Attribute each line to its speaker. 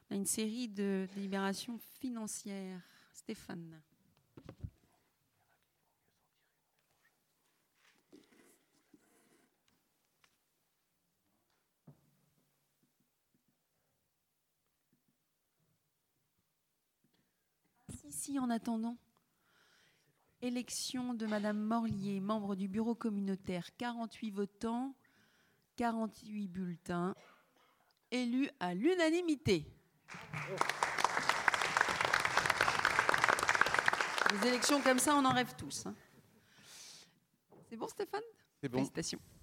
Speaker 1: On a une série de délibérations financières. Stéphane. Si, en attendant. Élection de Madame Morlier, membre du bureau communautaire, 48 votants, 48 bulletins, élus à l'unanimité. Les élections comme ça, on en rêve tous. Hein. C'est bon, Stéphane ?
Speaker 2: C'est bon.
Speaker 1: Félicitations.